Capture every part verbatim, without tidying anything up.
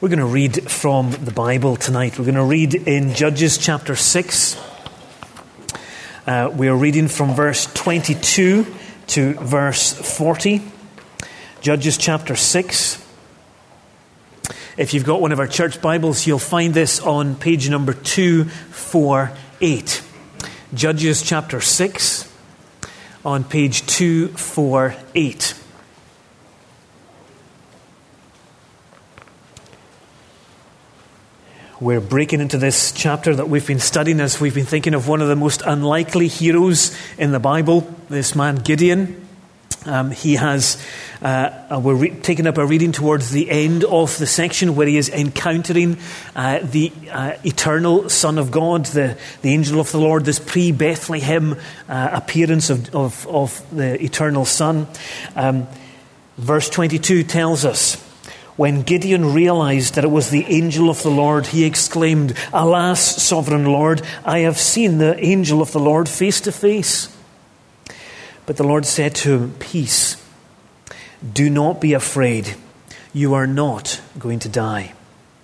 We're going to read from the Bible tonight. We're going to read in Judges chapter six. Uh, we are reading from verse twenty-two to verse forty. Judges chapter six. If you've got one of our church Bibles, you'll find this on page number two forty-eight. Judges chapter six on page two forty-eight. We're breaking into this chapter that we've been studying as we've been thinking of one of the most unlikely heroes in the Bible, this man Gideon. Um, he has, uh, we're re- taking up a reading towards the end of the section where he is encountering uh, the uh, eternal Son of God, the, the angel of the Lord, this pre-Bethlehem uh, appearance of, of, of the eternal Son. Um, verse twenty-two tells us, when Gideon realized that it was the angel of the Lord, he exclaimed, "Alas, sovereign Lord, I have seen the angel of the Lord face to face." But the Lord said to him, "Peace, do not be afraid. You are not going to die."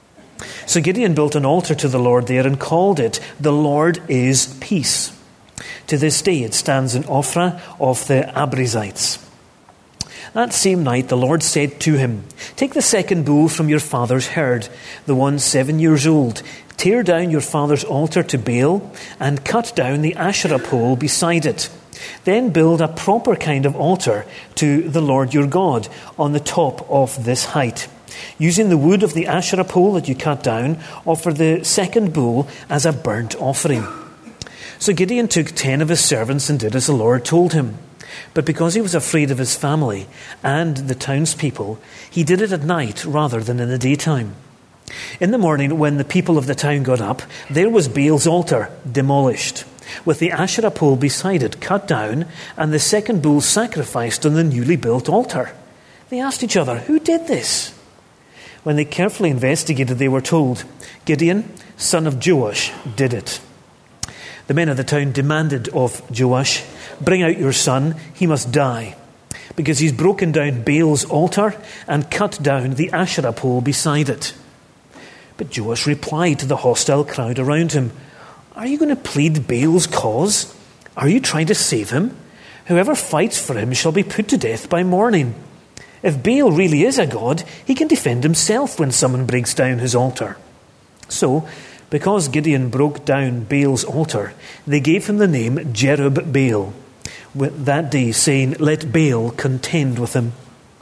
So Gideon built an altar to the Lord there and called it, "The Lord is Peace." To this day it stands in Ophrah of the Abiezrites. That same night the Lord said to him, "Take the second bull from your father's herd, the one seven years old. Tear down your father's altar to Baal and cut down the Asherah pole beside it. Then build a proper kind of altar to the Lord your God on the top of this height. Using the wood of the Asherah pole that you cut down, offer the second bull as a burnt offering." So Gideon took ten of his servants and did as the Lord told him. But because he was afraid of his family and the townspeople, he did it at night rather than in the daytime. In the morning, when the people of the town got up, there was Baal's altar demolished, with the Asherah pole beside it cut down, and the second bull sacrificed on the newly built altar. They asked each other, "Who did this?" When they carefully investigated, they were told, "Gideon, son of Joash, did it." The men of the town demanded of Joash, "Bring out your son, he must die, because he's broken down Baal's altar and cut down the Asherah pole beside it." But Joash replied to the hostile crowd around him, "Are you going to plead Baal's cause? Are you trying to save him? Whoever fights for him shall be put to death by morning. If Baal really is a god, he can defend himself when someone breaks down his altar." So, because Gideon broke down Baal's altar, they gave him the name Jerub-Baal that day, saying, "Let Baal contend with him."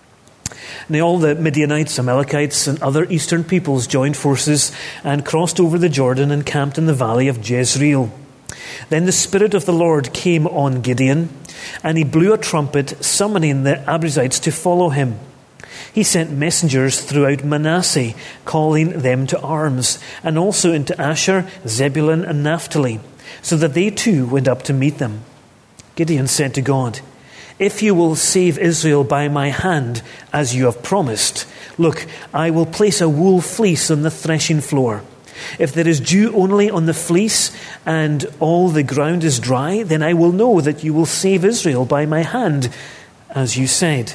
Now all the Midianites, Amalekites, and other eastern peoples joined forces and crossed over the Jordan and camped in the valley of Jezreel. Then the Spirit of the Lord came on Gideon, and he blew a trumpet, summoning the Abiezrites to follow him. He sent messengers throughout Manasseh, calling them to arms, and also into Asher, Zebulun, and Naphtali, so that they too went up to meet them. Gideon said to God, "If you will save Israel by my hand, as you have promised, look, I will place a wool fleece on the threshing floor. If there is dew only on the fleece and all the ground is dry, then I will know that you will save Israel by my hand, as you said."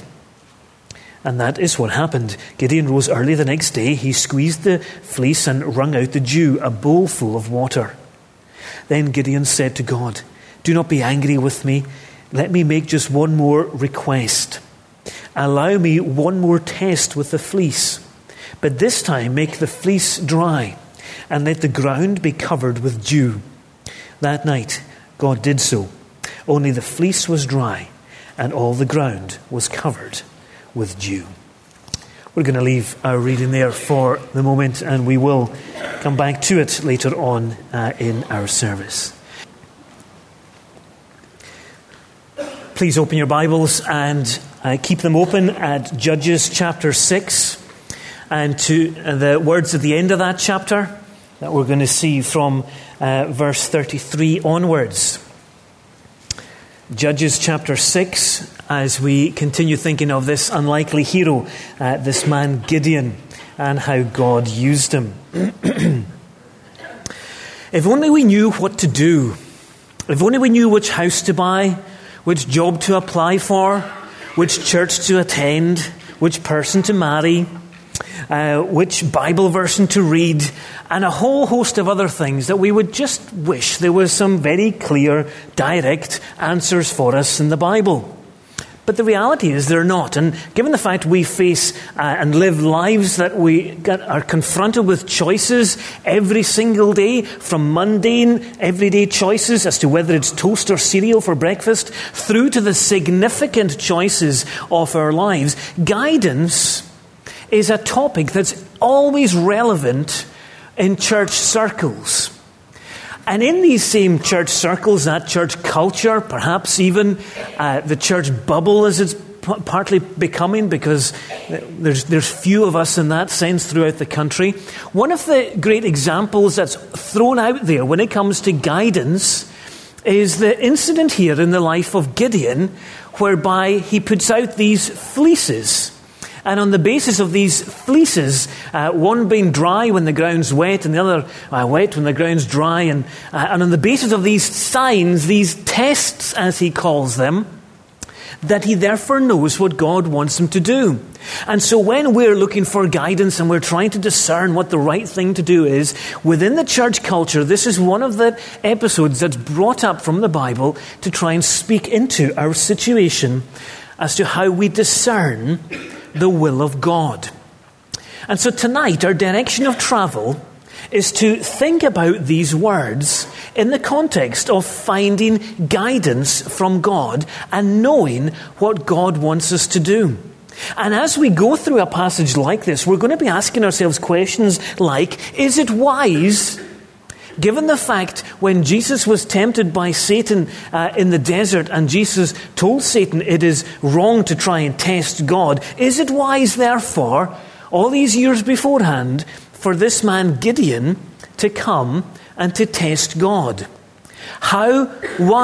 And that is what happened. Gideon rose early the next day. He squeezed the fleece and wrung out the dew, a bowl full of water. Then Gideon said to God, "Do not be angry with me. Let me make just one more request. Allow me one more test with the fleece. But this time make the fleece dry, and let the ground be covered with dew." That night God did so. Only the fleece was dry, and all the ground was covered with dew. We're going to leave our reading there for the moment, and we will come back to it later on uh, in our service. Please open your Bibles and uh, keep them open at Judges chapter six, and to uh, the words at the end of that chapter that we're going to see from uh, verse thirty-three onwards. Judges chapter six, as we continue thinking of this unlikely hero, uh, this man Gideon, and how God used him. If only we knew what to do. If only we knew which house to buy, which job to apply for, which church to attend, which person to marry. uh, which Bible version to read, and a whole host of other things that we would just wish there was some very clear, direct answers for us in the Bible. But the reality is they're not. And given the fact we face uh, and live lives that we get, are confronted with choices every single day, from mundane, everyday choices as to whether it's toast or cereal for breakfast, through to the significant choices of our lives, guidance is a topic that's always relevant in church circles. And in these same church circles, that church culture, perhaps even uh, the church bubble as it's p- partly becoming, because there's, there's few of us in that sense throughout the country. One of the great examples that's thrown out there when it comes to guidance is the incident here in the life of Gideon, whereby he puts out these fleeces. And on the basis of these fleeces, uh, one being dry when the ground's wet and the other uh, wet when the ground's dry, and, uh, and on the basis of these signs, these tests, as he calls them, that he therefore knows what God wants him to do. And so when we're looking for guidance and we're trying to discern what the right thing to do is, within the church culture, this is one of the episodes that's brought up from the Bible to try and speak into our situation as to how we discern the will of God. And so tonight, our direction of travel is to think about these words in the context of finding guidance from God and knowing what God wants us to do. And as we go through a passage like this, we're going to be asking ourselves questions like, is it wise, given the fact when Jesus was tempted by Satan uh, in the desert and Jesus told Satan it is wrong to try and test God, is it wise, therefore, all these years beforehand, for this man Gideon to come and to test God? How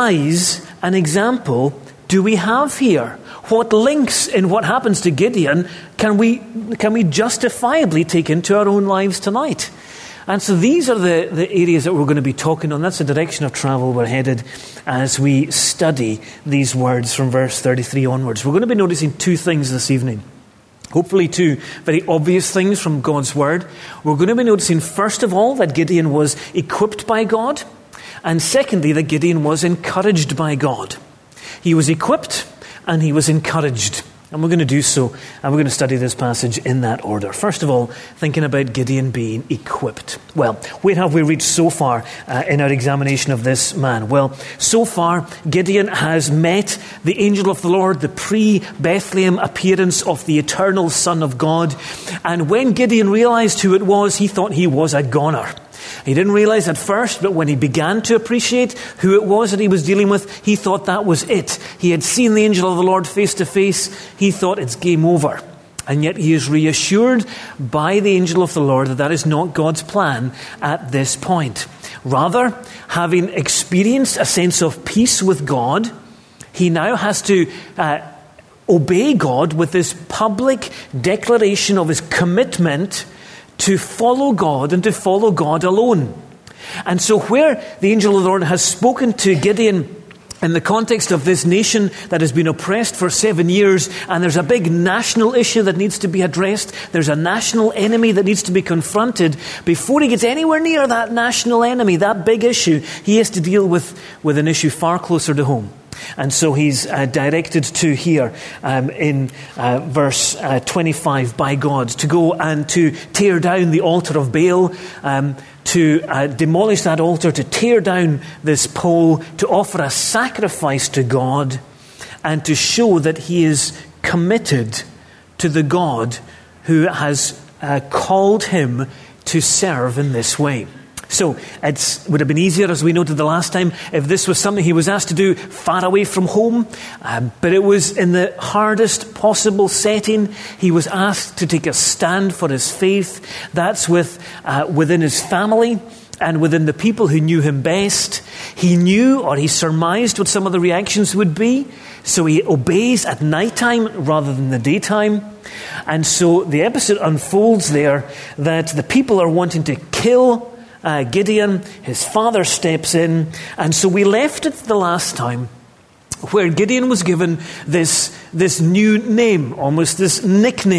wise an example do we have here? What links in what happens to Gideon can we, can we justifiably take into our own lives tonight? And so these are the, the areas that we're going to be talking on. That's the direction of travel we're headed as we study these words from verse thirty-three onwards. We're going to be noticing two things this evening. Hopefully two very obvious things from God's word. We're going to be noticing, first of all, that Gideon was equipped by God. And secondly, that Gideon was encouraged by God. He was equipped and he was encouraged. And we're going to do so, and we're going to study this passage in that order. First of all, thinking about Gideon being equipped. Well, where have we reached so far uh, in our examination of this man? Well, so far, Gideon has met the angel of the Lord, the pre-Bethlehem appearance of the eternal Son of God. And when Gideon realized who it was, he thought he was a goner. He didn't realize at first, but when he began to appreciate who it was that he was dealing with, he thought that was it. He had seen the angel of the Lord face to face. He thought it's game over. And yet he is reassured by the angel of the Lord that that is not God's plan at this point. Rather, having experienced a sense of peace with God, he now has to uh, obey God with this public declaration of his commitment to follow God and to follow God alone. And so where the angel of the Lord has spoken to Gideon in the context of this nation that has been oppressed for seven years, and there's a big national issue that needs to be addressed, there's a national enemy that needs to be confronted, before he gets anywhere near that national enemy, that big issue, he has to deal with, with an issue far closer to home. And so he's uh, directed to here um, in uh, verse uh, twenty-five by God to go and to tear down the altar of Baal, um, to uh, demolish that altar, to tear down this pole, to offer a sacrifice to God, and to show that he is committed to the God who has uh, called him to serve in this way. So it would have been easier, as we noted the last time, if this was something he was asked to do far away from home. Um, but it was in the hardest possible setting. He was asked to take a stand for his faith. That's with uh, within his family and within the people who knew him best. He knew, or he surmised, what some of the reactions would be. So he obeys at nighttime rather than the daytime. And so the episode unfolds there that the people are wanting to kill Uh, Gideon. His father steps in. And so we left it the last time where Gideon was given this, this new name, almost this nickname.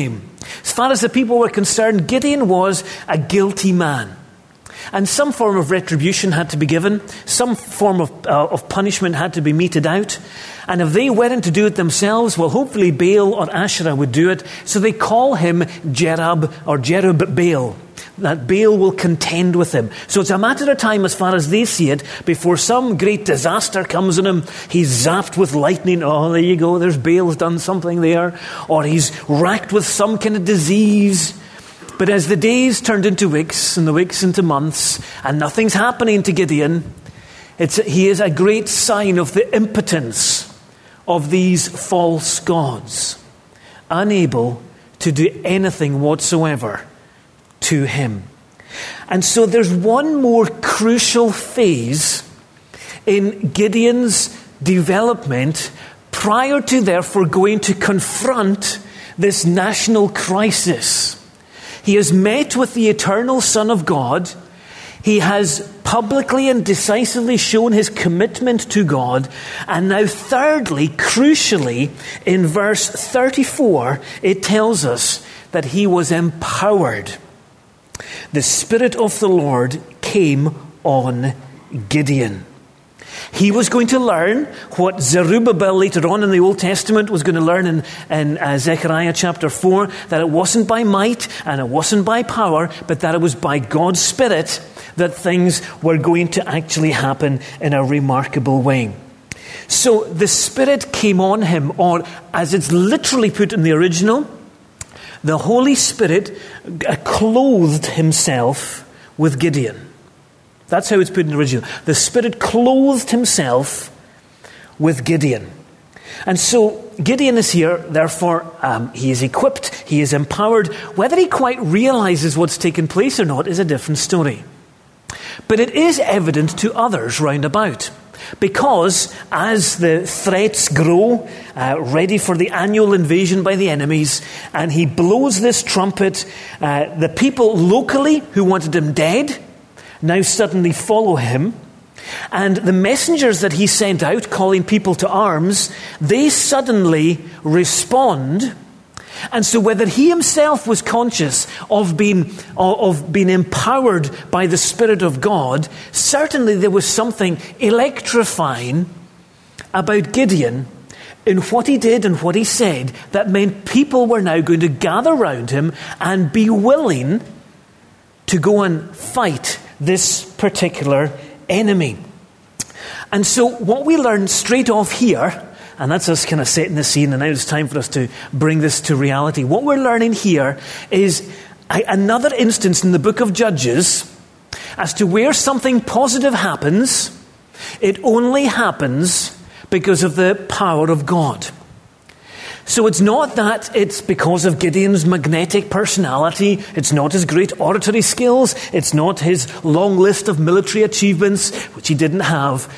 As far as the people were concerned, Gideon was a guilty man. And some form of retribution had to be given. Some form of, uh, of punishment had to be meted out. And if they weren't to do it themselves, well, hopefully Baal or Asherah would do it. So they call him Jerub or Jerub-Baal. That Baal will contend with him. So it's a matter of time, as far as they see it, before some great disaster comes on him. He's zapped with lightning. Oh, there you go. There's Baal's done something there. Or he's racked with some kind of disease. But as the days turned into weeks and the weeks into months, and nothing's happening to Gideon, it's, he is a great sign of the impotence of these false gods, unable to do anything whatsoever to him. And so there's one more crucial phase in Gideon's development prior to therefore going to confront this national crisis. He has met with the eternal Son of God. He has publicly and decisively shown his commitment to God. And now thirdly, crucially, in verse thirty-four, it tells us that he was empowered. The Spirit of the Lord came on Gideon. He was going to learn what Zerubbabel later on in the Old Testament was going to learn in, in uh, Zechariah chapter four, that it wasn't by might and it wasn't by power, but that it was by God's Spirit that things were going to actually happen in a remarkable way. So the Spirit came on him, or as it's literally put in the original, the Holy Spirit clothed himself with Gideon. That's how it's put in the original. The Spirit clothed himself with Gideon. And so Gideon is here, therefore um, he is equipped, he is empowered. Whether he quite realizes what's taken place or not is a different story. But it is evident to others round about. Because as the threats grow, uh, ready for the annual invasion by the enemies, and he blows this trumpet, uh, the people locally who wanted him dead now suddenly follow him. And the messengers that he sent out calling people to arms, they suddenly respond. And so whether he himself was conscious of being, of being empowered by the Spirit of God, certainly there was something electrifying about Gideon in what he did and what he said that meant people were now going to gather around him and be willing to go and fight this particular enemy. And so what we learn straight off here, and that's us kind of setting the scene, and now it's time for us to bring this to reality. What we're learning here is a, another instance in the book of Judges as to where something positive happens, it only happens because of the power of God. So it's not that it's because of Gideon's magnetic personality, it's not his great oratory skills, it's not his long list of military achievements, which he didn't have.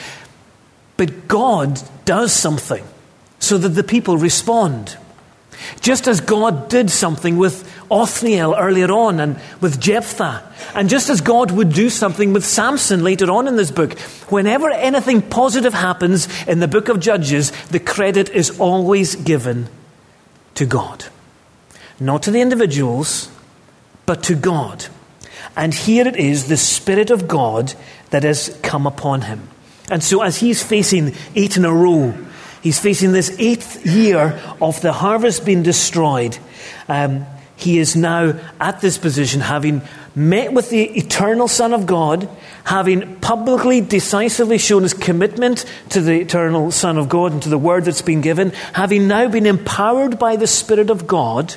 But God does something so that the people respond. Just as God did something with Othniel earlier on and with Jephthah. And just as God would do something with Samson later on in this book. Whenever anything positive happens in the book of Judges, the credit is always given to God. Not to the individuals, but to God. And here it is, the Spirit of God that has come upon him. And so as he's facing eight in a row, he's facing this eighth year of the harvest being destroyed. Um, he is now at this position, having met with the eternal Son of God, having publicly, decisively shown his commitment to the eternal Son of God and to the word that's been given, having now been empowered by the Spirit of God,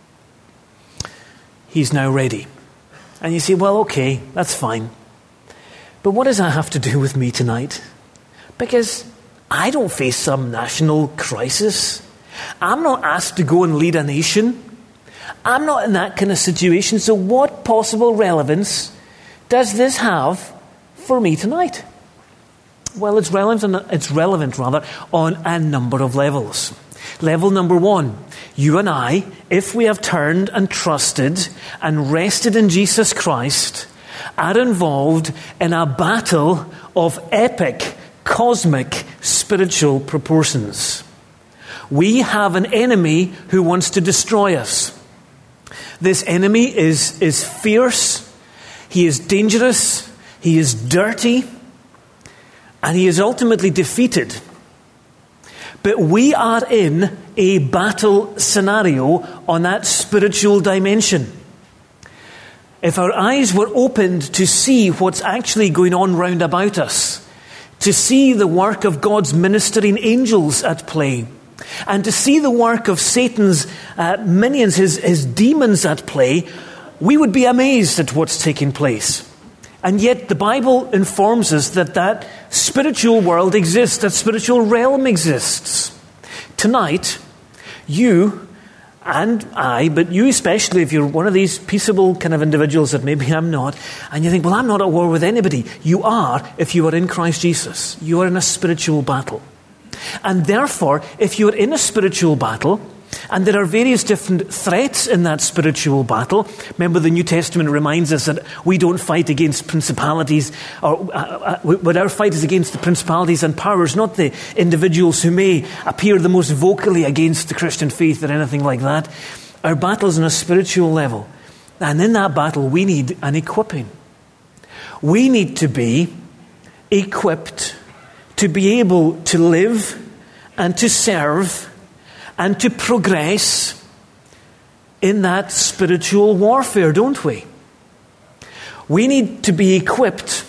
he's now ready. And you say, well, okay, that's fine. But what does that have to do with me tonight? Because I don't face some national crisis. I'm not asked to go and lead a nation. I'm not in that kind of situation. So what possible relevance does this have for me tonight? Well, it's relevant, it's relevant rather, on a number of levels. Level number one, you and I, if we have turned and trusted and rested in Jesus Christ, are involved in a battle of epic, cosmic, spiritual proportions. We have an enemy who wants to destroy us. This enemy is, is fierce, he is dangerous, he is dirty, and he is ultimately defeated. But we are in a battle scenario on that spiritual dimension. If our eyes were opened to see what's actually going on round about us, to see the work of God's ministering angels at play, and to see the work of Satan's uh, minions, his, his demons at play, we would be amazed at what's taking place. And yet the Bible informs us that that spiritual world exists, that spiritual realm exists. Tonight, you and I, but you especially, if you're one of these peaceable kind of individuals that maybe I'm not, and you think, well, I'm not at war with anybody. You are if you are in Christ Jesus. You are in a spiritual battle. And therefore, if you're in a spiritual battle, and there are various different threats in that spiritual battle. Remember, the New Testament reminds us that we don't fight against principalities, or uh, uh, but our fight is against the principalities and powers, not the individuals who may appear the most vocally against the Christian faith or anything like that. Our battle is on a spiritual level. And in that battle, we need an equipping. We need to be equipped to be able to live and to serve and to progress in that spiritual warfare, don't we? We need to be equipped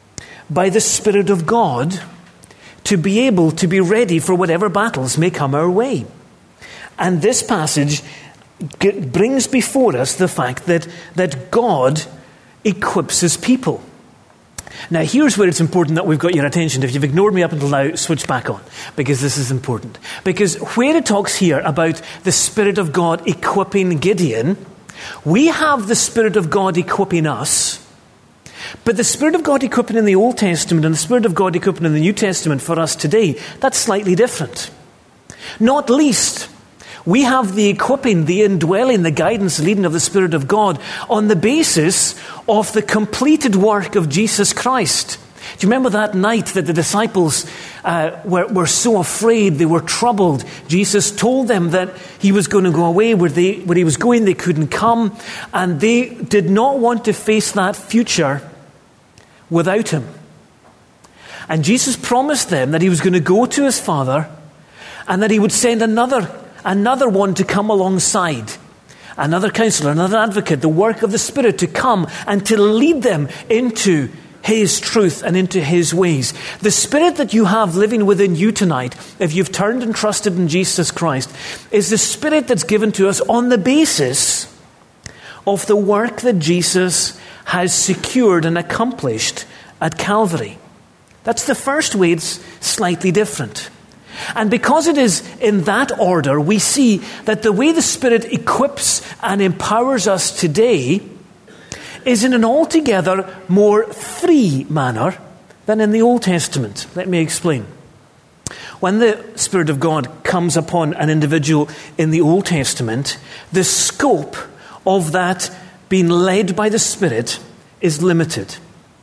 by the Spirit of God to be able to be ready for whatever battles may come our way. And this passage brings before us the fact that, that God equips his people. Now, here's where it's important that we've got your attention. If you've ignored me up until now, switch back on, because this is important. Because where it talks here about the Spirit of God equipping Gideon, we have the Spirit of God equipping us, but the Spirit of God equipping in the Old Testament and the Spirit of God equipping in the New Testament for us today, that's slightly different. Not least, we have the equipping, the indwelling, the guidance, the leading of the Spirit of God on the basis of the completed work of Jesus Christ. Do you remember that night that the disciples uh, were, were so afraid, they were troubled? Jesus told them that he was going to go away, where, they, where he was going they couldn't come, and they did not want to face that future without him. And Jesus promised them that he was going to go to his Father and that he would send another Another one to come alongside, another counselor, another advocate, the work of the Spirit to come and to lead them into his truth and into his ways. The Spirit that you have living within you tonight, if you've turned and trusted in Jesus Christ, is the Spirit that's given to us on the basis of the work that Jesus has secured and accomplished at Calvary. That's the first way it's slightly different. And because it is in that order, we see that the way the Spirit equips and empowers us today is in an altogether more free manner than in the Old Testament. Let me explain. When the Spirit of God comes upon an individual in the Old Testament, the scope of that being led by the Spirit is limited.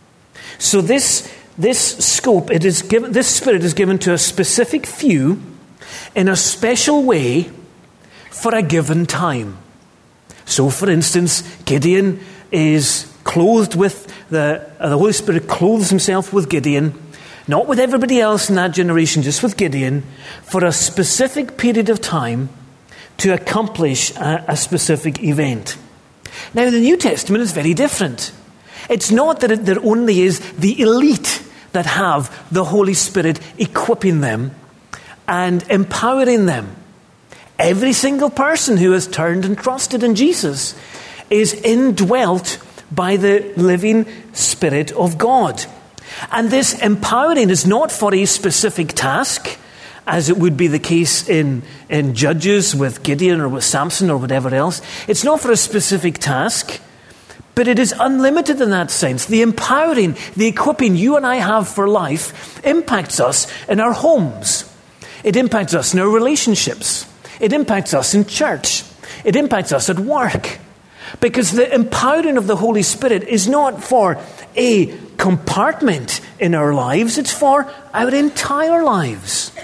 So this This scope, it is given, this Spirit is given to a specific few in a special way for a given time. So, for instance, Gideon is clothed with, the, uh, the Holy Spirit clothes himself with Gideon, not with everybody else in that generation, just with Gideon, for a specific period of time to accomplish a, a specific event. Now, the New Testament is very different. It's not that it, there only is the elite that have the Holy Spirit equipping them and empowering them. Every single person who has turned and trusted in Jesus is indwelt by the living Spirit of God. And this empowering is not for a specific task, as it would be the case in, in Judges with Gideon or with Samson or whatever else. It's not for a specific task, but it is unlimited in that sense. The empowering, the equipping you and I have for life impacts us in our homes. It impacts us in our relationships. It impacts us in church. It impacts us at work. Because the empowering of the Holy Spirit is not for a compartment in our lives. It's for our entire lives.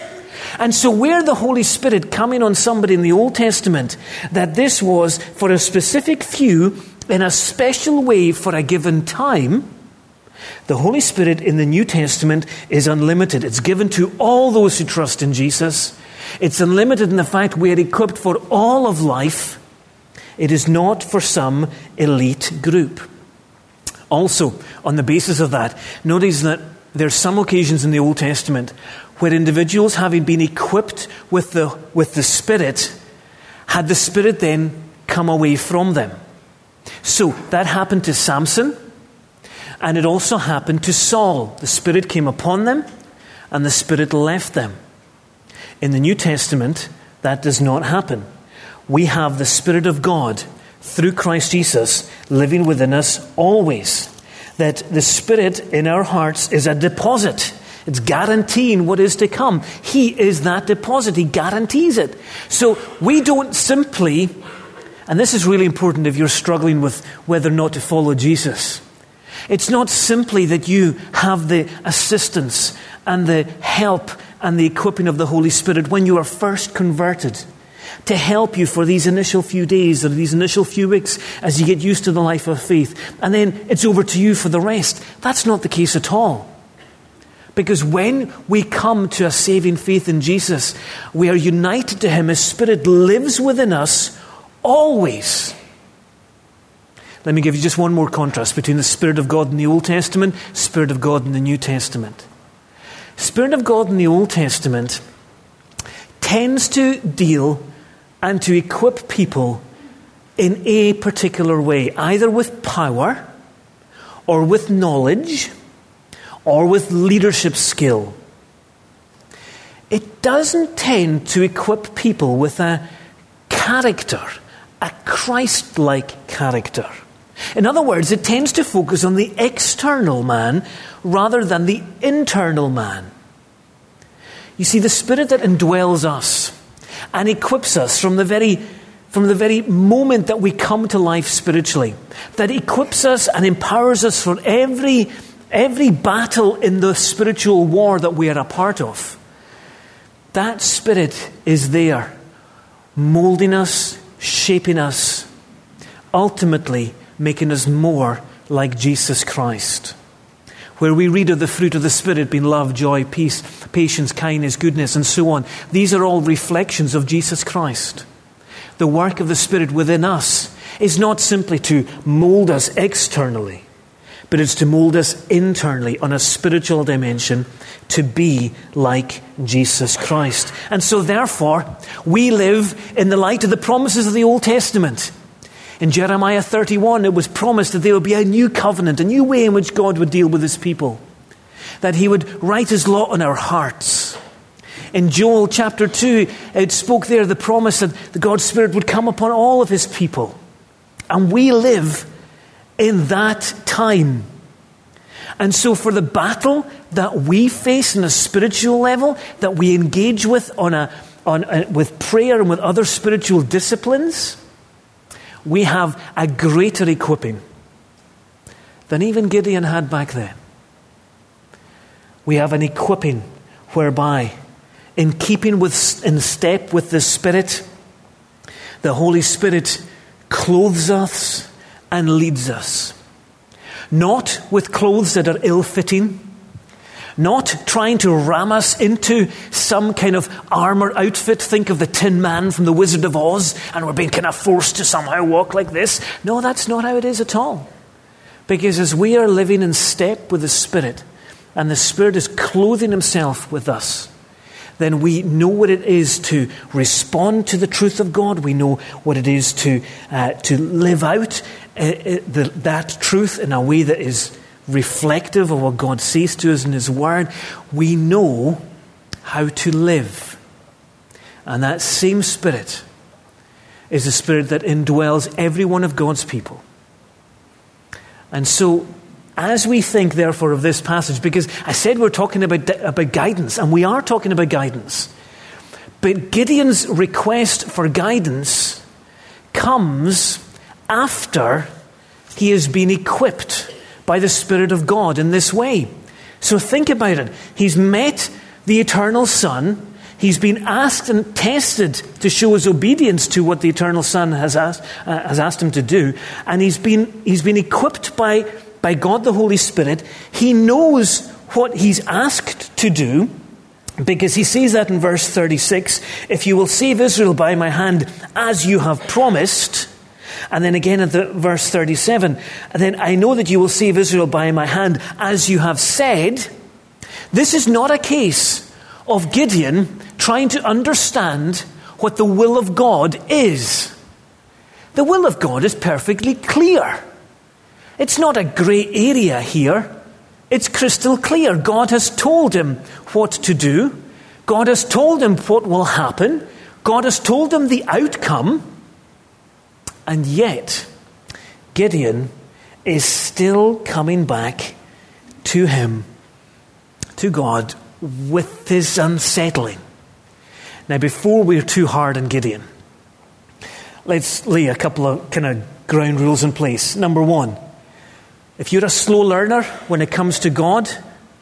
And so where the Holy Spirit coming on somebody in the Old Testament, that this was for a specific few in a special way for a given time, the Holy Spirit in the New Testament is unlimited. It's given to all those who trust in Jesus. It's unlimited in the fact we are equipped for all of life. It is not for some elite group. Also, on the basis of that, notice that there are some occasions in the Old Testament where individuals, having been equipped with the, with the Spirit, had the Spirit then come away from them. So that happened to Samson, and it also happened to Saul. The Spirit came upon them, and the Spirit left them. In the New Testament, that does not happen. We have the Spirit of God through Christ Jesus living within us always. That the Spirit in our hearts is a deposit. It's guaranteeing what is to come. He is that deposit. He guarantees it. So we don't simply, and this is really important if you're struggling with whether or not to follow Jesus. It's not simply that you have the assistance and the help and the equipping of the Holy Spirit when you are first converted to help you for these initial few days or these initial few weeks as you get used to the life of faith. And then it's over to you for the rest. That's not the case at all. Because when we come to a saving faith in Jesus, we are united to Him. His Spirit lives within us always. Let me give you just one more contrast between the Spirit of God in the Old Testament, Spirit of God in the New Testament. Spirit of God in the Old Testament tends to deal and to equip people in a particular way, either with power or with knowledge or with leadership skill. It doesn't tend to equip people with a character, a Christ-like character. In other words, it tends to focus on the external man rather than the internal man. You see, the Spirit that indwells us and equips us from the very from the very moment that we come to life spiritually, that equips us and empowers us for every every battle in the spiritual war that we are a part of. That Spirit is there, molding us, shaping us, ultimately making us more like Jesus Christ. Where we read of the fruit of the Spirit being love, joy, peace, patience, kindness, goodness, and so on. These are all reflections of Jesus Christ. The work of the Spirit within us is not simply to mold us externally, but it's to mold us internally on a spiritual dimension to be like Jesus Christ. And so therefore, we live in the light of the promises of the Old Testament. In Jeremiah thirty-one, it was promised that there would be a new covenant, a new way in which God would deal with His people. That He would write His law on our hearts. In Joel chapter two, it spoke there the promise that the God's Spirit would come upon all of His people. And we live in that time. And so for the battle that we face on a spiritual level, that we engage with on a, on a, with prayer and with other spiritual disciplines, we have a greater equipping than even Gideon had back then. We have an equipping whereby, in keeping with, in step with the Spirit, the Holy Spirit clothes us and leads us. Not with clothes that are ill-fitting, not trying to ram us into some kind of armor outfit. Think of the Tin Man from the Wizard of Oz, and we're being kind of forced to somehow walk like this. No, that's not how it is at all. Because as we are living in step with the Spirit, and the Spirit is clothing Himself with us, then we know what it is to respond to the truth of God. We know what it is to uh, to live out uh, uh, the, that truth in a way that is reflective of what God says to us in His Word. We know how to live. And that same Spirit is the Spirit that indwells every one of God's people. And so, as we think, therefore, of this passage, because I said we're talking about, about guidance, and we are talking about guidance, but Gideon's request for guidance comes after he has been equipped by the Spirit of God in this way. So think about it. He's met the eternal Son. He's been asked and tested to show his obedience to what the Eternal Son has asked, uh, has asked him to do. And he's been, he's been equipped by, by God the Holy Spirit. He knows what he's asked to do, because he says that in verse thirty-six, if you will save Israel by my hand as you have promised. And then again at the verse thirty-seven, and then I know that you will save Israel by my hand as you have said. This is not a case of Gideon trying to understand what the will of God is. The will of God is perfectly clear. It's not a grey area here. It's crystal clear. God has told him what to do. God has told him what will happen. God has told him the outcome. And yet, Gideon is still coming back to him, to God, with his unsettling. Now, before we're too hard on Gideon, let's lay a couple of kind of ground rules in place. Number one, if you're a slow learner when it comes to God,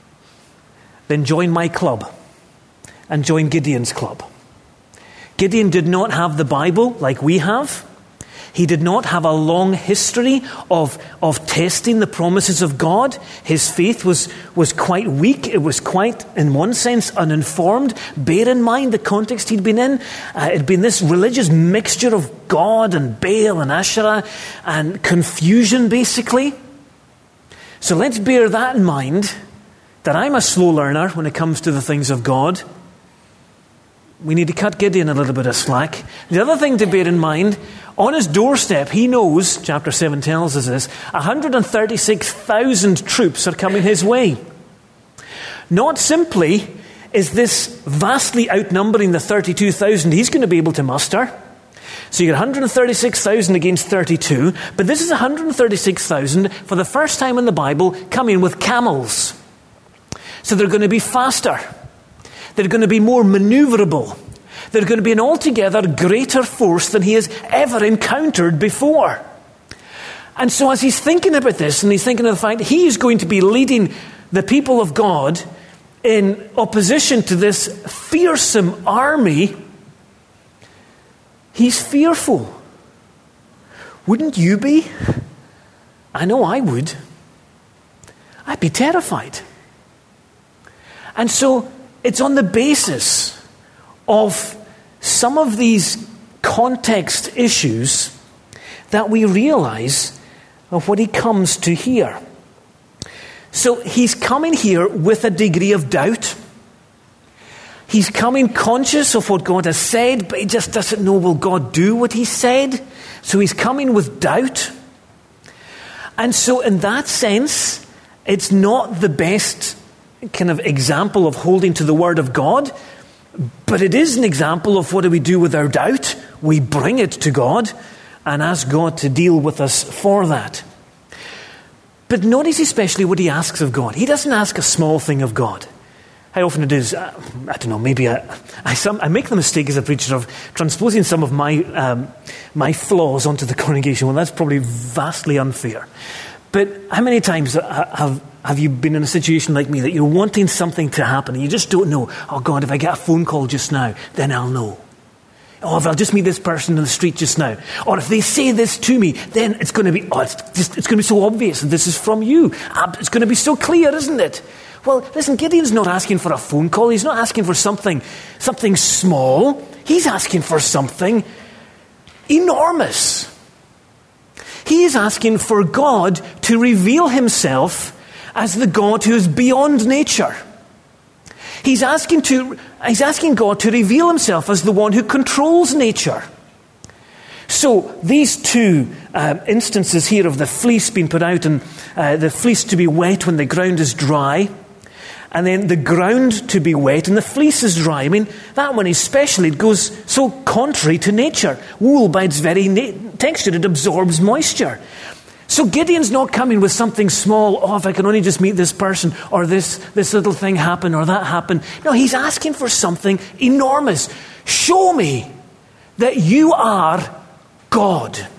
then join my club and join Gideon's club. Gideon did not have the Bible like we have. He did not have a long history of, of testing the promises of God. His faith was, was quite weak. It was quite, in one sense, uninformed. Bear in mind the context he'd been in. Uh, it'd been this religious mixture of God and Baal and Asherah and confusion, basically. So let's bear that in mind, that I'm a slow learner when it comes to the things of God. We need to cut Gideon a little bit of slack. The other thing to bear in mind, on his doorstep, he knows, chapter seven tells us this, one hundred thirty-six thousand troops are coming his way. Not simply is this vastly outnumbering the thirty-two thousand he's going to be able to muster. So you get one hundred thirty-six thousand against thirty-two, but this is one hundred thirty-six thousand for the first time in the Bible coming with camels. So they're going to be faster. They're going to be more maneuverable. They're going to be an altogether greater force than he has ever encountered before. And so as he's thinking about this, and he's thinking of the fact he is going to be leading the people of God in opposition to this fearsome army, he's fearful. Wouldn't you be? I know I would. I'd be terrified. And so it's on the basis of some of these context issues that we realize of what he comes to here. So he's coming here with a degree of doubt. He's coming conscious of what God has said, but he just doesn't know, will God do what he said? So he's coming with doubt. And so in that sense, it's not the best kind of example of holding to the word of God, but it is an example of what do we do with our doubt. We bring it to God and ask God to deal with us for that. But notice especially what he asks of God. He doesn't ask a small thing of God. How often it is, uh, I don't know, maybe I, I, some, I make the mistake as a preacher of transposing some of my um, my flaws onto the congregation. Well, that's probably vastly unfair. But how many times have have you been in a situation like me that you're wanting something to happen and you just don't know, oh God, if I get a phone call just now, then I'll know. Oh, if I'll just meet this person in the street just now. Or if they say this to me, then it's going to be, oh, it's, just, it's going to be so obvious that this is from you. It's going to be so clear, isn't it? Well, listen, Gideon's not asking for a phone call. He's not asking for something, something small. He's asking for something enormous. He is asking for God to reveal himself as the God who is beyond nature. He's asking to, he's asking God to reveal himself as the one who controls nature. So these two uh, instances here of the fleece being put out and uh, the fleece to be wet when the ground is dry, and then the ground to be wet and the fleece is dry. I mean, that one especially, it goes so contrary to nature. Wool, by its very na- texture, it absorbs moisture. So Gideon's not coming with something small, oh, if I can only just meet this person, or this, this little thing happen, or that happen. No, he's asking for something enormous. Show me that you are God.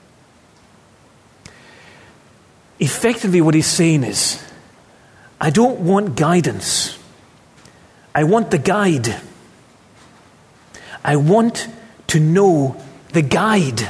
Effectively, what he's saying is, I don't want guidance. I want the guide. I want to know the guide.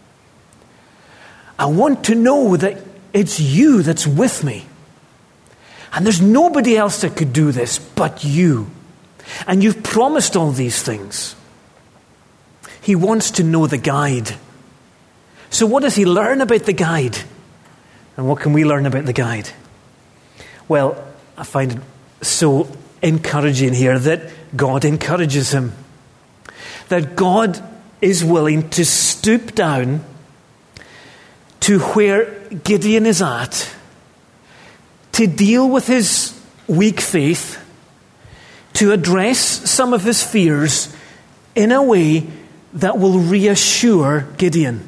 I want to know that it's you that's with me. And there's nobody else that could do this but you. And you've promised all these things. He wants to know the guide. So what does he learn about the guide? And what can we learn about the guide? Well, I find it so encouraging here that God encourages him. That God is willing to stoop down to where Gideon is at, to deal with his weak faith, to address some of his fears in a way that will reassure Gideon.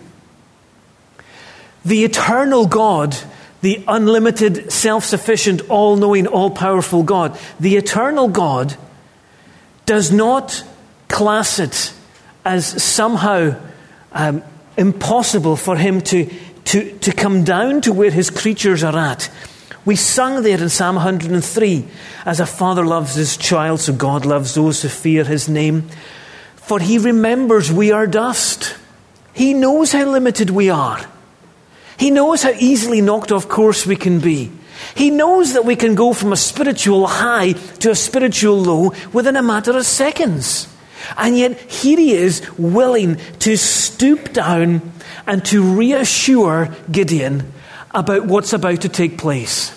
The eternal God, the unlimited, self-sufficient, all-knowing, all-powerful God, the eternal God does not class it as somehow um, impossible for him to, to, to come down to where his creatures are at. We sung there in Psalm one hundred three, as a father loves his child, so God loves those who fear his name. For he remembers we are dust. He knows how limited we are. He knows how easily knocked off course we can be. He knows that we can go from a spiritual high to a spiritual low within a matter of seconds. And yet here he is willing to stoop down and to reassure Gideon about what's about to take place.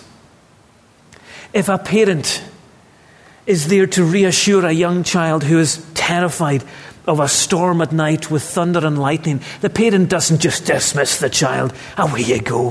If a parent is there to reassure a young child who is terrified of a storm at night with thunder and lightning, the parent doesn't just dismiss the child. Away you go.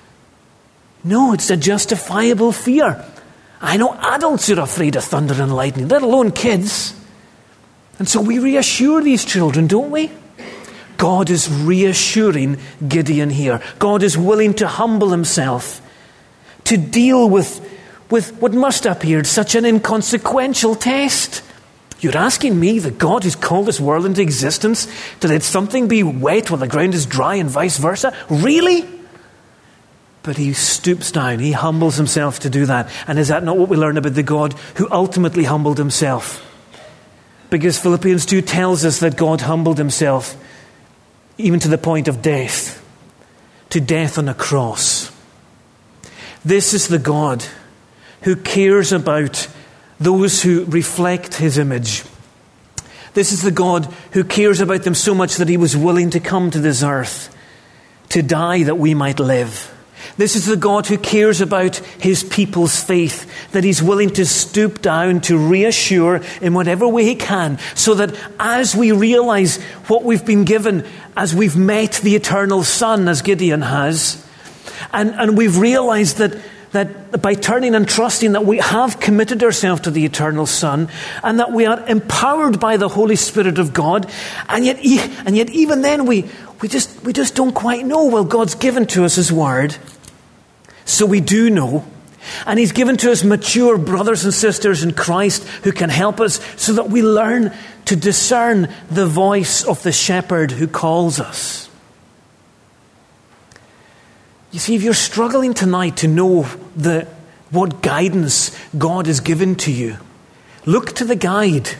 No, it's a justifiable fear. I know adults are afraid of thunder and lightning, let alone kids. And so we reassure these children, don't we? God is reassuring Gideon here. God is willing to humble himself to deal with, with what must appear such an inconsequential test. You're asking me, the God who's called this world into existence, to let something be wet while the ground is dry and vice versa? Really? But he stoops down. He humbles himself to do that. And is that not what we learn about the God who ultimately humbled himself? Because Philippians two tells us that God humbled himself even to the point of death, to death on a cross. This is the God who cares about those who reflect his image. This is the God who cares about them so much that he was willing to come to this earth, to die that we might live. This is the God who cares about his people's faith, that he's willing to stoop down to reassure in whatever way he can, so that as we realize what we've been given, as we've met the eternal Son, as Gideon has, and, and we've realized that, that by turning and trusting that we have committed ourselves to the eternal Son, and that we are empowered by the Holy Spirit of God, and yet, and yet even then we, we just we just don't quite know. Well, God's given to us his word, so we do know. And he's given to us mature brothers and sisters in Christ who can help us so that we learn to discern the voice of the shepherd who calls us. You see, if you're struggling tonight to know the, what guidance God has given to you, look to the guide.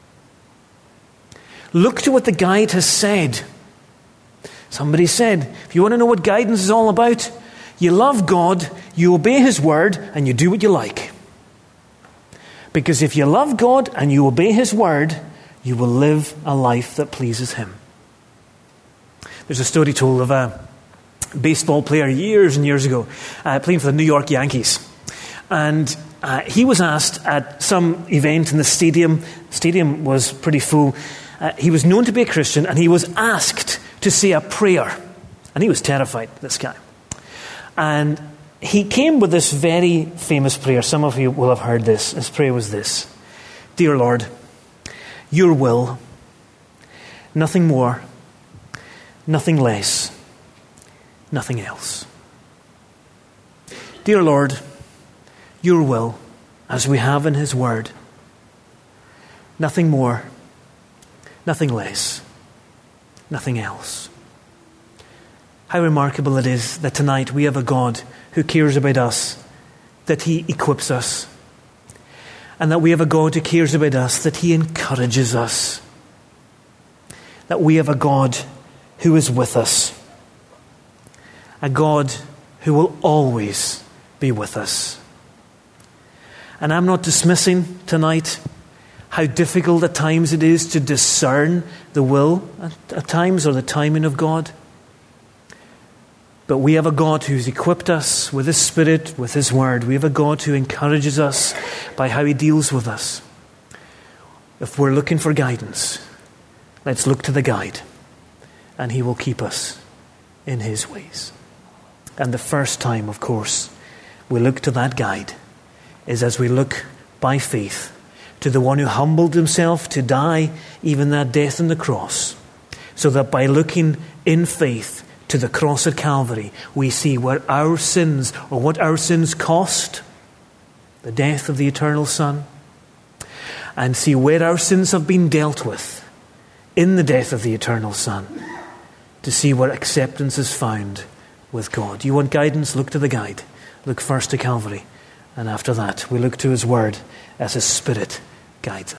Look to what the guide has said. Somebody said, if you want to know what guidance is all about, you love God, you obey his word, and you do what you like. Because if you love God and you obey his word, you will live a life that pleases him. There's a story told of a baseball player years and years ago, uh, playing for the New York Yankees. And uh, he was asked at some event in the stadium, the stadium was pretty full, uh, he was known to be a Christian, and he was asked to say a prayer. And he was terrified, this guy. And he came with this very famous prayer. Some of you will have heard this. His prayer was this: Dear Lord, your will, nothing more, nothing less, nothing else. Dear Lord, your will, as we have in his word, nothing more, nothing less, nothing else. How remarkable it is that tonight we have a God who cares about us, that he equips us, and that we have a God who cares about us, that he encourages us. that we have a God who is with us. A God who will always be with us. And I'm not dismissing tonight how difficult at times it is to discern the will at, at times or the timing of God. But we have a God who's equipped us with His Spirit, with His Word. We have a God who encourages us by how He deals with us. If we're looking for guidance, let's look to the guide, and He will keep us in His ways. And the first time, of course, we look to that guide is as we look by faith to the one who humbled Himself to die, even that death on the cross, so that by looking in faith to the cross at Calvary, we see what our sins, or what our sins cost, the death of the eternal Son, and see where our sins have been dealt with in the death of the eternal Son, to see what acceptance is found with God. You want guidance? Look to the guide. Look first to Calvary, and after that we look to His Word as His Spirit guides us.